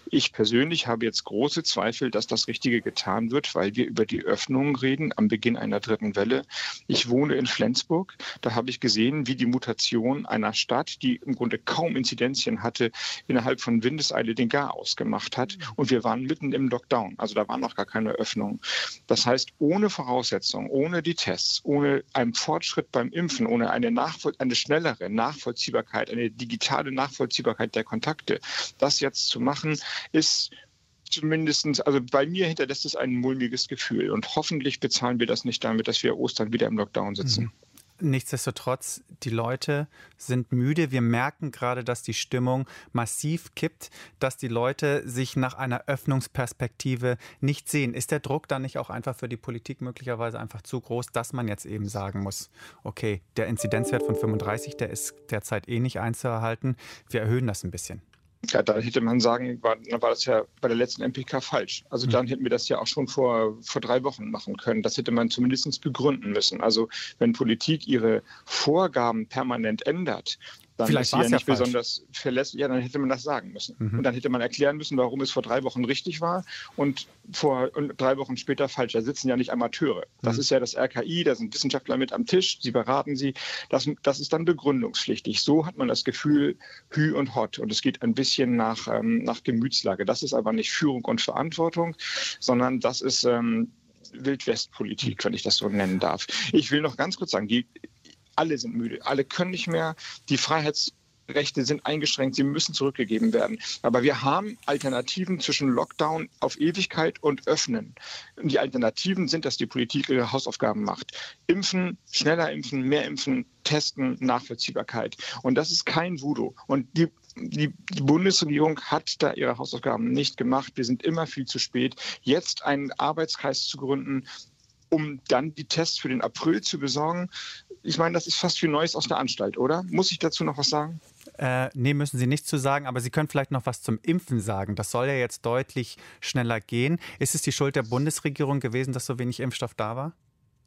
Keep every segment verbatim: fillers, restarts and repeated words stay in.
Ich persönlich habe jetzt große Zweifel, dass das Richtige getan wird, weil wir über die Öffnung reden am Beginn einer dritten Welle. Ich wohne in Flensburg. Da habe ich gesehen, wie die Mutation einer Stadt, die im Grunde kaum Inzidenzien hatte, innerhalb von Windeseile den Garaus gemacht hat. Und wir waren mitten im Lockdown. Also da war noch gar keine Öffnung. Das heißt, ohne Voraussetzungen, ohne die Tests, ohne einen Fortschritt beim Impfen, ohne eine, Nachvoll- eine schnellere Nachvollziehbarkeit, eine digitale Nachvollziehbarkeit der Kontakte, das jetzt zu machen, ist zumindest, also bei mir hinterlässt es ein mulmiges Gefühl. Und hoffentlich bezahlen wir das nicht damit, dass wir Ostern wieder im Lockdown sitzen. Mhm. Nichtsdestotrotz, die Leute sind müde. Wir merken gerade, dass die Stimmung massiv kippt, dass die Leute sich nach einer Öffnungsperspektive nicht sehen. Ist der Druck dann nicht auch einfach für die Politik möglicherweise einfach zu groß, dass man jetzt eben sagen muss, okay, der Inzidenzwert von fünfunddreißig, der ist derzeit eh nicht einzuhalten. Wir erhöhen das ein bisschen. Ja, da hätte man sagen, war, dann war das ja bei der letzten M P K falsch. Also dann hätten wir das ja auch schon vor, vor drei Wochen machen können. Das hätte man zumindest begründen müssen. Also wenn Politik ihre Vorgaben permanent ändert, dann Vielleicht ist sie war ja es ja nicht falsch. besonders verlässlich. Ja, dann hätte man das sagen müssen. Mhm. Und dann hätte man erklären müssen, warum es vor drei Wochen richtig war und vor und drei Wochen später falsch. Da sitzen ja nicht Amateure. Das Mhm. ist ja das R K I, da sind Wissenschaftler mit am Tisch, sie beraten sie. Das, das ist dann begründungspflichtig. So hat man das Gefühl, Hü und Hott. Und es geht ein bisschen nach, ähm, nach Gemütslage. Das ist aber nicht Führung und Verantwortung, sondern das ist ähm, Wildwestpolitik, wenn ich das so nennen darf. Ich will noch ganz kurz sagen, die alle sind müde, alle können nicht mehr. Die Freiheitsrechte sind eingeschränkt, sie müssen zurückgegeben werden. Aber wir haben Alternativen zwischen Lockdown auf Ewigkeit und Öffnen. Und die Alternativen sind, dass die Politik ihre Hausaufgaben macht. Impfen, schneller impfen, mehr impfen, testen, Nachvollziehbarkeit. Und das ist kein Voodoo. Und die Die, die Bundesregierung hat da ihre Hausaufgaben nicht gemacht. Wir sind immer viel zu spät. Jetzt einen Arbeitskreis zu gründen, um dann die Tests für den April zu besorgen. Ich meine, das ist fast wie Neues aus der Anstalt, oder? Muss ich dazu noch was sagen? Äh, nee, müssen Sie nicht zu sagen, aber Sie können vielleicht noch was zum Impfen sagen. Das soll ja jetzt deutlich schneller gehen. Ist es die Schuld der Bundesregierung gewesen, dass so wenig Impfstoff da war?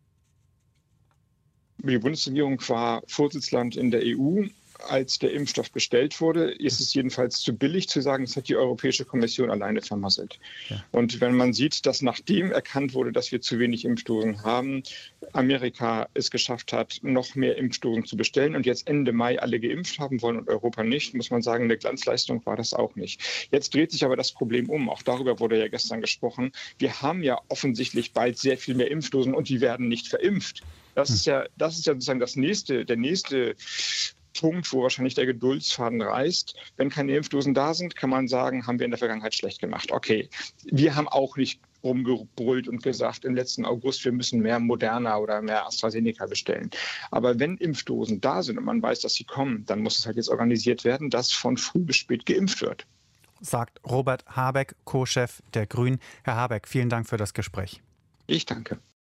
Die Bundesregierung war Vorsitzland in der E U. Als der Impfstoff bestellt wurde, ist es jedenfalls zu billig zu sagen, das hat die Europäische Kommission alleine vermasselt. Ja. Und wenn man sieht, dass nachdem erkannt wurde, dass wir zu wenig Impfdosen haben, Amerika es geschafft hat, noch mehr Impfdosen zu bestellen und jetzt Ende Mai alle geimpft haben wollen und Europa nicht, muss man sagen, eine Glanzleistung war das auch nicht. Jetzt dreht sich aber das Problem um. Auch darüber wurde ja gestern gesprochen. Wir haben ja offensichtlich bald sehr viel mehr Impfdosen und die werden nicht verimpft. Das ist ja, das ist ja sozusagen das nächste, der nächste Punkt, wo wahrscheinlich der Geduldsfaden reißt. Wenn keine Impfdosen da sind, kann man sagen, haben wir in der Vergangenheit schlecht gemacht. Okay, wir haben auch nicht rumgebrüllt und gesagt im letzten August, wir müssen mehr Moderna oder mehr AstraZeneca bestellen. Aber wenn Impfdosen da sind und man weiß, dass sie kommen, dann muss es halt jetzt organisiert werden, dass von früh bis spät geimpft wird. Sagt Robert Habeck, Co-Chef der Grünen. Herr Habeck, vielen Dank für das Gespräch. Ich danke.